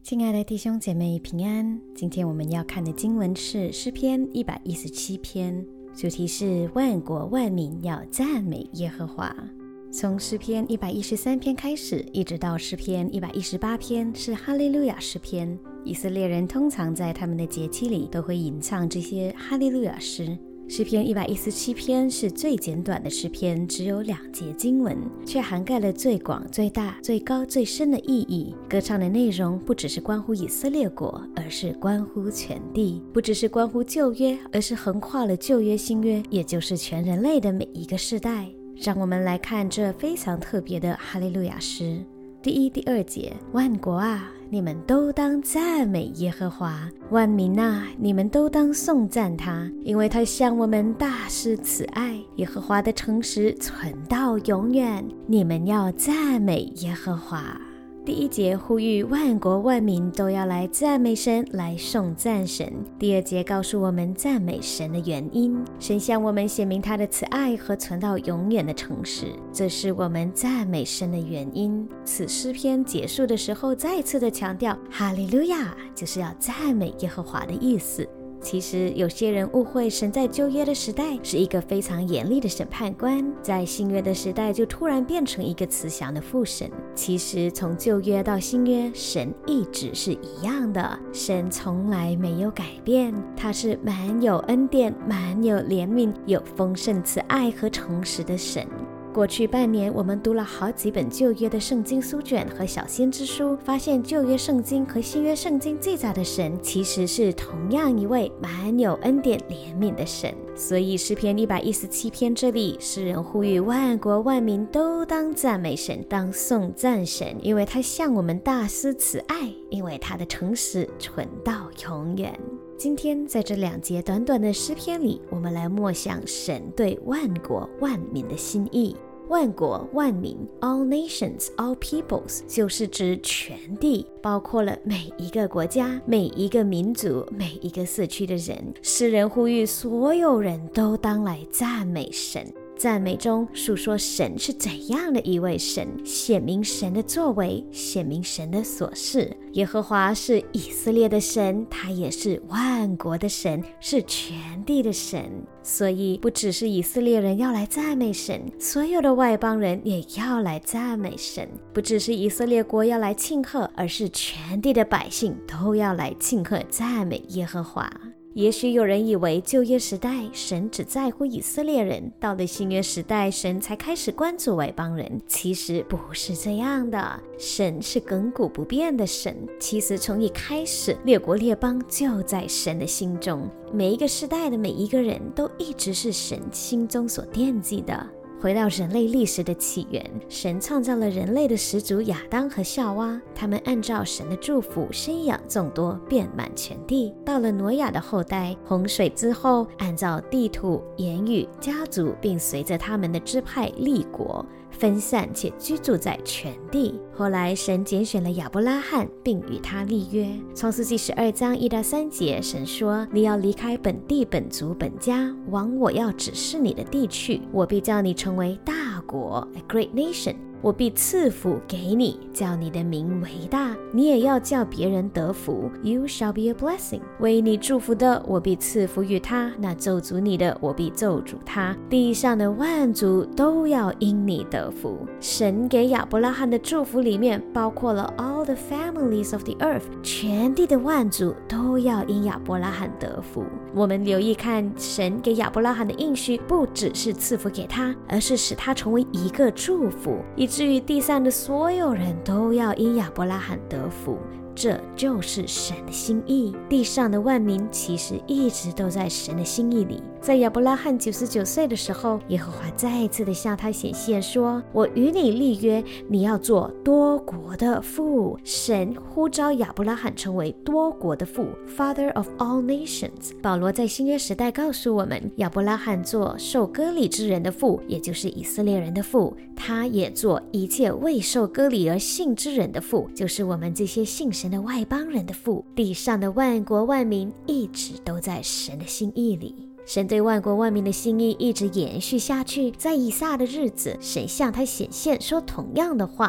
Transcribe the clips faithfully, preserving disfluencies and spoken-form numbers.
亲爱的弟兄姐妹平安，今天我们要看的经文是诗篇一百一十七篇，主题是万国万民要赞美耶和华。从诗篇一百一十三篇开始，一直到诗篇一百一十八篇是哈利路亚诗篇。以色列人通常在他们的节期里都会吟唱这些哈利路亚诗。诗篇一百一十七篇是最简短的诗篇，只有两节经文，却涵盖了最广、最大、最高、最深的意义。歌唱的内容不只是关乎以色列国，而是关乎全地；不只是关乎旧约，而是横跨了旧约、新约，也就是全人类的每一个世代。让我们来看这非常特别的哈利路亚诗。第一、第二节，万国啊，你们都当赞美耶和华；万民啊，你们都当颂赞他，因为他向我们大施慈爱。耶和华的诚实存到永远，你们要赞美耶和华。第一节呼吁万国万民都要来赞美神，来颂赞神。第二节告诉我们赞美神的原因，神向我们显明他的慈爱和存到永远的诚实，这是我们赞美神的原因。此诗篇结束的时候再次的强调，哈利路亚就是要赞美耶和华的意思。其实有些人误会神在旧约的时代是一个非常严厉的审判官，在新约的时代就突然变成一个慈祥的父神。其实从旧约到新约，神一直是一样的，神从来没有改变，他是满有恩典、满有怜悯、有丰盛慈爱和诚实的神。过去半年，我们读了好几本旧约的圣经书卷和小先知书，发现旧约圣经和新约圣经记载的神其实是同样一位满有恩典怜悯的神。所以诗篇一百一十七篇这里，诗人呼吁万国万民都当赞美神，当颂赞神，因为他向我们大施慈爱，因为他的诚实存到永远。今天在这两节短短的诗篇里，我们来默想神对万国万民的心意。万国万民 all nations, all peoples 就是指全地，包括了每一个国家、每一个民族、每一个社区的人。诗人呼吁所有人都当来赞美神，赞美中述说神是怎样的一位神，显明神的作为，显明神的所事。耶和华是以色列的神，他也是万国的神，是全地的神。所以不只是以色列人要来赞美神，所有的外邦人也要来赞美神。不只是以色列国要来庆贺，而是全地的百姓都要来庆贺赞美耶和华。也许有人以为旧约时代神只在乎以色列人，到了新约时代神才开始关注外邦人。其实不是这样的，神是亘古不变的神。其实从一开始，列国列邦就在神的心中，每一个时代的每一个人都一直是神心中所惦记的。回到人类历史的起源，神创造了人类的始祖亚当和夏娃，他们按照神的祝福生养众多，遍满全地。到了挪亚的后代，洪水之后，按照地土、言语、家族，并随着他们的支派立国，分散且居住在全地。后来神拣选了亚伯拉罕，并与他立约。创世纪十二章一到三节，神说：你要离开本地本族本家，往我要指示你的地去，我必叫你成为大国 a great nation，我必赐福给你，叫你的名为大，你也要叫别人得福。 You shall be a blessing， 为你祝福的，我必赐福于他；那咒诅你的，我必咒诅他。地上的万族都要因你得福。神给亚伯拉罕的祝福里面包括了 all the families of the earth， 全地的万族都要因亚伯拉罕得福。我们留意看，神给亚伯拉罕的应许不只是赐福给他，而是使他成为一个祝福，以至于地上的所有人都要因亚伯拉罕得福。这就是神的心意。地上的万民其实一直都在神的心意里。在亚伯拉罕九十九岁的时候，耶和华再一次的向他显现说：我与你立约，你要做多国的父。神呼召亚伯拉罕成为多国的父 Father of all nations。 保罗在新约时代告诉我们，亚伯拉罕做受割礼之人的父，也就是以色列人的父，他也做一切未受割礼而信之人的父，就是我们这些信神的外邦人的父。地上的万国万民一直都在神的心意里。神对万国万民的心意一直延续下去。在以撒的日子，神向他显现说同样的话。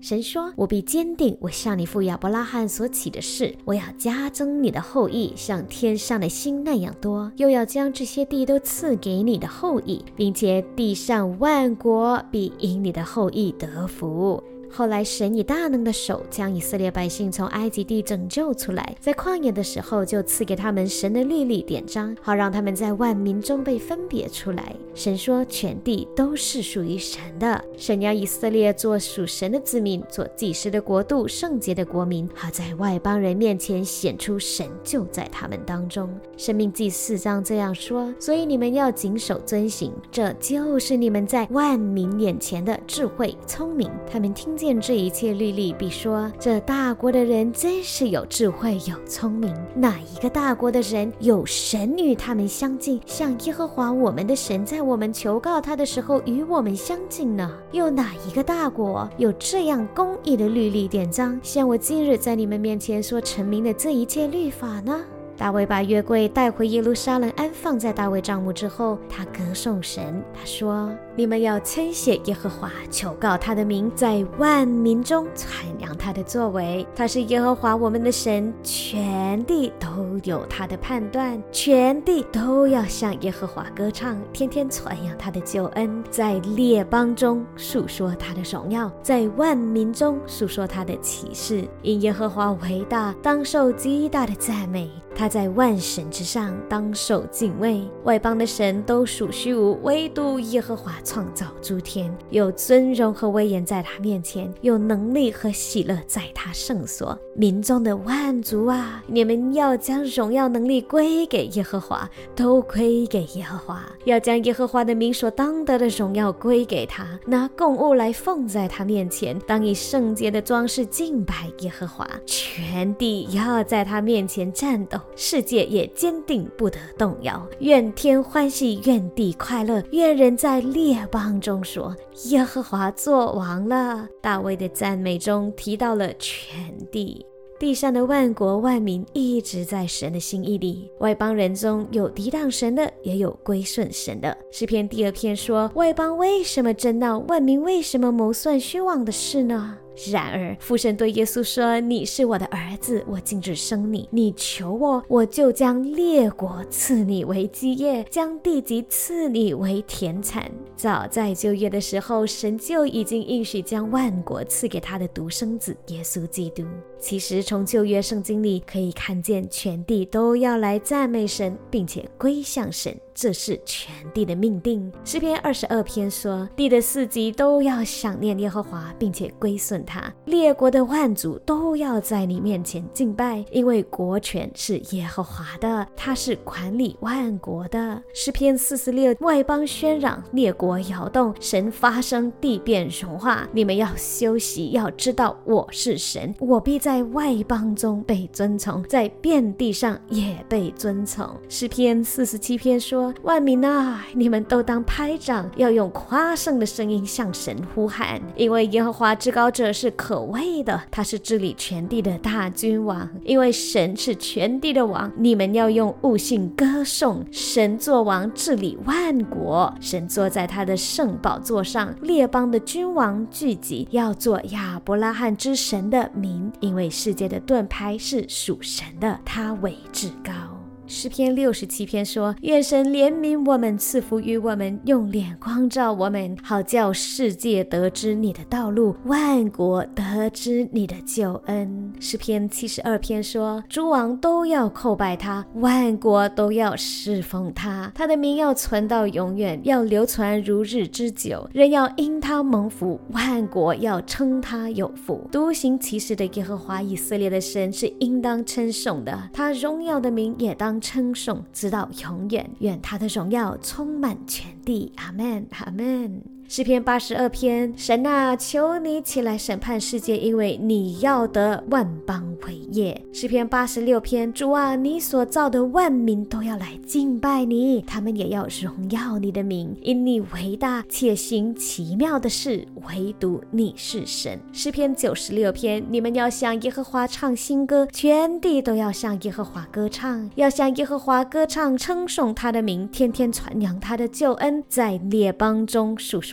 神说，我必坚定我向你父亚伯拉罕所起的事，我要加增你的后裔像天上的星那样多，又要将这些地都赐给你的后裔，并且地上万国必因你的后裔得福。后来神以大能的手将以色列百姓从埃及地拯救出来，在旷野的时候就赐给他们神的律例典章，好让他们在万民中被分别出来。神说，全地都是属于神的，神要以色列做属神的子民，做祭司的国度，圣洁的国民，好在外邦人面前显出神就在他们当中。申命记四章这样说，所以你们要谨守遵行，这就是你们在万民眼前的智慧聪明。他们听见这一切律例，必说，这大国的人真是有智慧有聪明。哪一个大国的人有神与他们相近，像耶和华我们的神在我们求告他的时候与我们相近呢？又哪一个大国有这样公义的律例典章，像我今日在你们面前所陈明的这一切律法呢？大卫把约柜带回耶路撒冷，安放在大卫帐幕之后，他歌颂神，他说，你们要称谢耶和华，求告他的名，在万民中传扬他的作为。他是耶和华我们的神，全地都有他的判断，全地都要向耶和华歌唱，天天传扬他的救恩，在列邦中述说他的荣耀，在万民中述说他的启示。因耶和华为大，当受极大的赞美，他在万神之上，当受敬畏。外邦的神都属虚无，唯独耶和华创造诸天，有尊荣和威严在他面前，有能力和喜乐在他圣所。民中的万族啊，你们要将荣耀能力归给耶和华，都归给耶和华，要将耶和华的名所当得的荣耀归给他，拿供物来奉在他面前，当以圣洁的装饰敬拜耶和华。全地要在他面前战斗，世界也坚定不得动摇。愿天欢喜，愿地快乐，愿人在列邦中说，耶和华作王了。大卫的赞美中提到了全地，地上的万国万民一直在神的心意里。外邦人中有抵挡神的，也有归顺神的。诗篇第二篇说，外邦为什么争闹，万民为什么谋算虚妄的事呢？然而父神对耶稣说，你是我的儿子，我禁止生你，你求我，我就将列国赐你为基业，将地级赐你为田产。早在旧约的时候，神就已经应许将万国赐给他的独生子耶稣基督。其实从旧约圣经里可以看见，全地都要来赞美神，并且归向神，这是全地的命定。诗篇二十二篇说，地的四极都要想念耶和华，并且归顺他，列国的万族都要在你面前敬拜，因为国权是耶和华的，他是管理万国的。诗篇四十六，外邦喧嚷，列国摇动，神发声，地变融化。你们要休息，要知道我是神，我必在外邦中被尊崇，在遍地上也被尊崇。诗篇四十七篇说，万民啊，你们都当拍掌，要用夸胜的声音向神呼喊，因为耶和华至高者是可畏的，他是治理全地的大君王。因为神是全地的王，你们要用悟性歌颂神，作王治理万国。神坐在他的圣宝座上，列邦的君王聚集，要做亚伯拉罕之神的民，因为世界的盾牌是属神的，他为至高。诗篇六十七篇说，愿神怜悯我们，赐福于我们，用脸光照我们，好叫世界得知你的道路，万国得知你的救恩。诗篇七十二篇说，诸王都要叩拜他，万国都要侍奉他，他的名要存到永远，要流传如日之久，人要因他蒙福，万国要称他有福。独行其事的耶和华以色列的神是应当称颂的，他荣耀的名也当称颂直到永远，愿他的荣耀充满全地。阿们，阿们。诗篇八十二篇，神啊，求你起来审判世界，因为你要得万邦为业。诗篇八十六篇，主啊，你所造的万民都要来敬拜你，他们也要荣耀你的名，因你为大，且行奇妙的事，唯独你是神。诗篇九十六篇，你们要向耶和华唱新歌，全地都要向耶和华歌唱，要向耶和华歌唱，称颂他的名，天天传扬他的救恩，在列邦中述说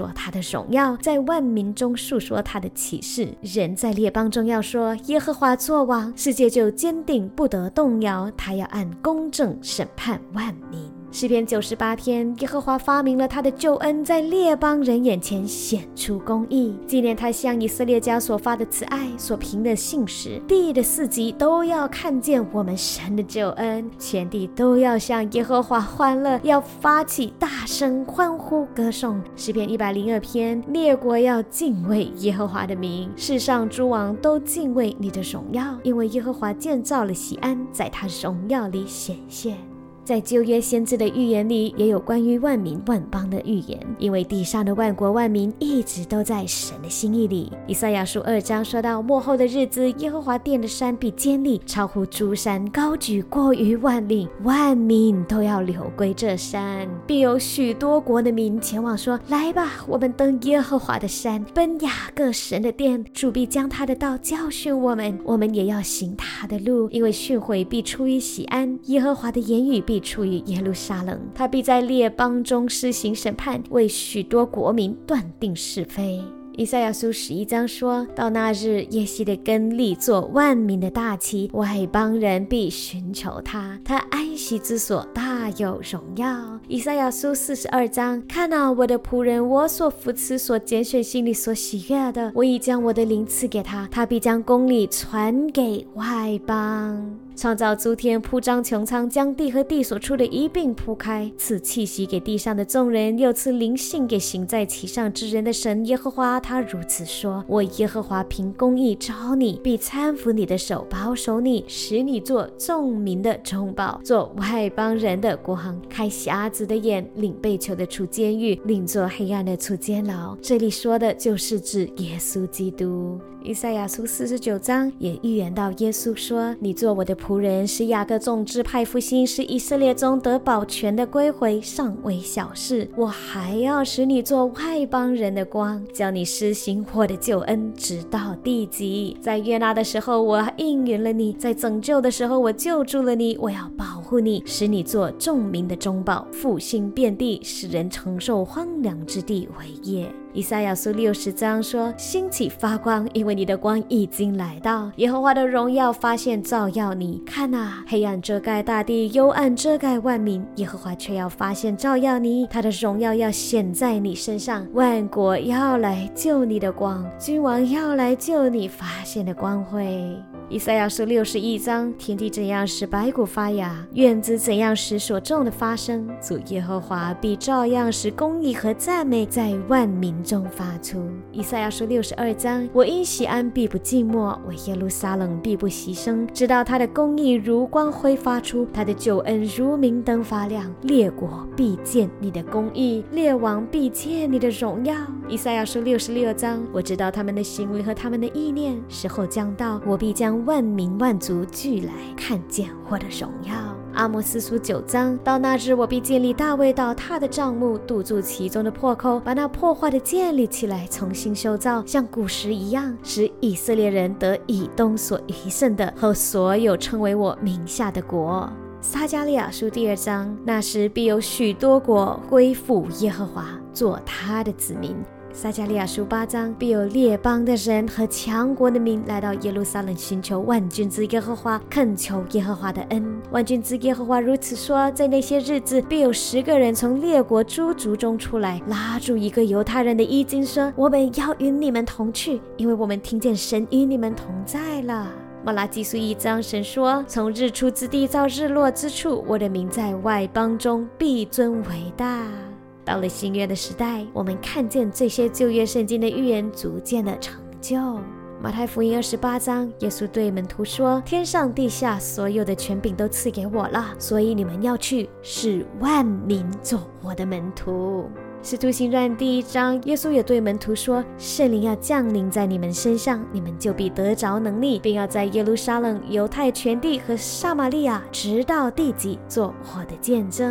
说他的荣耀，在万民中述说他的启示。人在列邦中要说耶和华作王，世界就坚定不得动摇，他要按公正审判万民。诗篇九十八篇，耶和华发明了他的救恩，在列邦人眼前显出公义，纪念他向以色列家所发的慈爱，所凭的信实。地的四极都要看见我们神的救恩，全地都要向耶和华欢乐，要发起大声欢呼歌颂。诗篇一百零二篇，列国要敬畏耶和华的名，世上诸王都敬畏你的荣耀，因为耶和华建造了锡安，在他荣耀里显现。在旧约先知的预言里，也有关于万民万邦的预言，因为地上的万国万民一直都在神的心意里。以赛亚书二章说到，末后的日子，耶和华殿的山必坚立，超乎诸山，高举过于万岭，万民都要流归这山，必有许多国的民前往说，来吧，我们登耶和华的山，奔雅各神的殿，主必将他的道教训我们，我们也要行他的路，因为训诲必出于锡安，耶和华的言语必出于耶路撒冷，他必在列邦中施行审判，为许多国民断定是非。以赛亚书十一章说，到那日，耶西的根立作万民的大旗，外邦人必寻求他，他安息之所大有荣耀。以赛亚书四十二章，看啊，我的仆人，我所扶持所拣选，心里所喜悦的，我已将我的灵赐给他，他必将公理传给外邦。创造诸天，铺张穹苍，将地和地所出的一并铺开，赐气息给地上的众人，又赐灵性给行在其上之人的神耶和华，他如此说，我耶和华凭公义招你，必搀扶你的手，保守你，使你做众民的中保，做外邦人的国行，开瞎子的眼，领被囚的出监狱，领做黑暗的出监牢。这里说的就是指耶稣基督。以赛亚书四十九章也预言到耶稣说，你做我的仆人，使雅各众支派复兴，使以色列中得保全的归回，尚为小事，我还要使你做外邦人的光，叫你施行我的救恩直到地极。在悦纳的时候我应允了你，在拯救的时候我救助了你，我要保护你，使你做众民的中保，复兴遍地，使人承受荒凉之地为业。以赛亚书六十章说，兴起发光，因为你的光已经来到，耶和华的荣耀发现照耀你。看啊，黑暗遮盖大地，幽暗遮盖万民，耶和华却要发现照耀你，他的荣耀要显在你身上，万国要来救你的光，君王要来救你发现的光辉。以赛亚书六十一章，天地怎样使百谷发芽，院子怎样使所种的发生，主耶和华必照样使公义和赞美在万民中发出。以赛亚书六十二章，我因锡安必不寂寞，我耶路撒冷必不牺牲，直到他的公义如光辉发出，他的救恩如明灯发亮，列国必见你的公义，列王必见你的荣耀。以赛亚书六十六章，我知道他们的行为和他们的意念，时候将到，我必将万民万族聚来看见我的荣耀。阿摩斯书九章，到那日我必建立大卫倒塌的帐幕，堵住其中的破口，把那破坏的建立起来，重新修造，像古时一样，使以色列人得以东所余剩的和所有称为我名下的国。撒迦利亚书第二章，那时必有许多国归附耶和华，做他的子民。撒迦利亚书八章，必有列邦的人和强国的民来到耶路撒冷，寻求万军之耶和华，恳求耶和华的恩。万军之耶和华如此说，在那些日子，必有十个人从列国诸族中出来，拉住一个犹太人的衣襟，说，我们要与你们同去，因为我们听见神与你们同在了。马拉基书一章，神说，从日出之地到日落之处，我的名在外邦中必尊为大。到了新约的时代，我们看见这些旧约圣经的预言逐渐的成就。马太福音二十八章，耶稣对门徒说，天上地下所有的权柄都赐给我了，所以你们要去，使万民做我的门徒。使徒行传第一章，耶稣也对门徒说，圣灵要降临在你们身上，你们就必得着能力，并要在耶路撒冷、犹太全地和撒玛利亚直到地极做我的见证。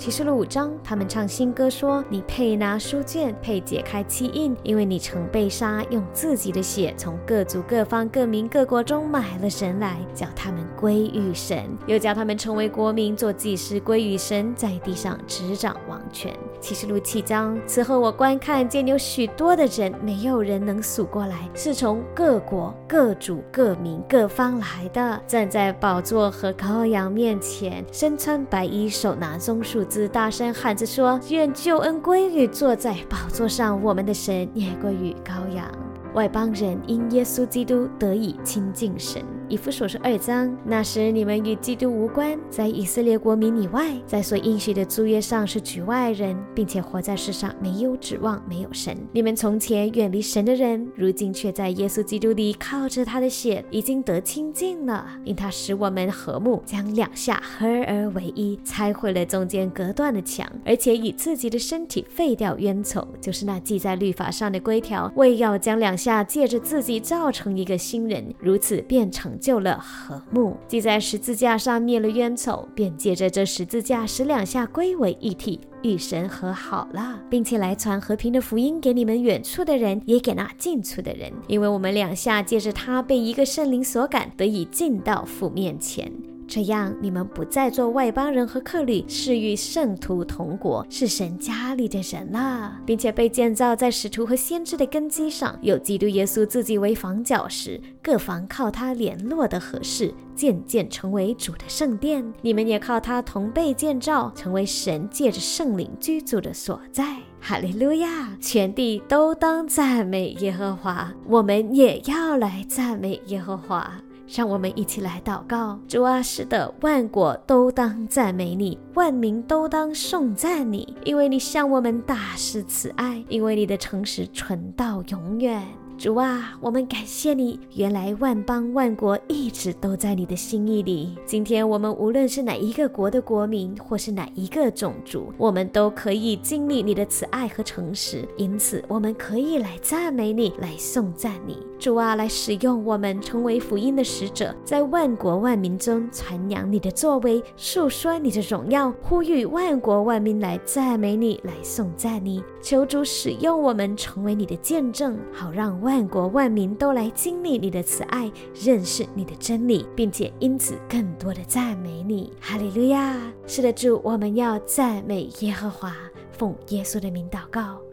启示录五章，他们唱新歌说，你配拿书卷，配解开七印，因为你曾被杀，用自己的血从各族各方各民各国中买了神来，叫他们归于神，又叫他们成为国民，做祭司归于神，在地上执掌王权。启示录七章，此后我观看见有许多的人，没有人能数过来，是从各国各族各民各方来的，站在宝座和羔羊面前，身穿白衣，手拿棕树枝，大声喊着说，愿救恩归于坐在宝座上我们的神，也归于羔羊。外邦人因耶稣基督得以亲近神。以弗所书二章，那时你们与基督无关，在以色列国民以外，在所应许的租约上是局外人，并且活在世上没有指望，没有神。你们从前远离神的人，如今却在耶稣基督里靠着他的血已经得亲近了，因他使我们和睦，将两下合而为一，拆毁了中间隔断的墙，而且以自己的身体废掉冤仇，就是那记在律法上的规条，为要将两下借着自己造成一个新人，如此便成就了和睦。记在十字架上灭了冤仇，便借着这十字架使两下归为一体，与神和好了，并且来传和平的福音给你们远处的人，也给那近处的人，因为我们两下借着他被一个圣灵所感，得以进到父面前。这样你们不再做外邦人和客旅，是与圣徒同国，是神家里的人了，并且被建造在使徒和先知的根基上，有基督耶稣自己为房角石，各房靠他联络的合适，渐渐成为主的圣殿。你们也靠他同被建造，成为神借着圣灵居住的所在。哈利路亚！全地都当赞美耶和华，我们也要来赞美耶和华。让我们一起来祷告。主啊，是的，万国都当赞美你，万民都当颂赞你，因为你向我们大施慈爱，因为你的诚实存到永远。主啊，我们感谢你，原来万邦万国一直都在你的心意里。今天我们无论是哪一个国的国民，或是哪一个种族，我们都可以经历你的慈爱和诚实，因此我们可以来赞美你，来颂赞你。主啊，来使用我们成为福音的使者，在万国万民中传扬你的作为，述说你的荣耀，呼吁万国万民来赞美你，来颂赞你。求主使用我们成为你的见证，好让万国万民都来经历你的慈爱，认识你的真理，并且因此更多的赞美你。哈利路亚！是的，主，我们要赞美耶和华，奉耶稣的名祷告，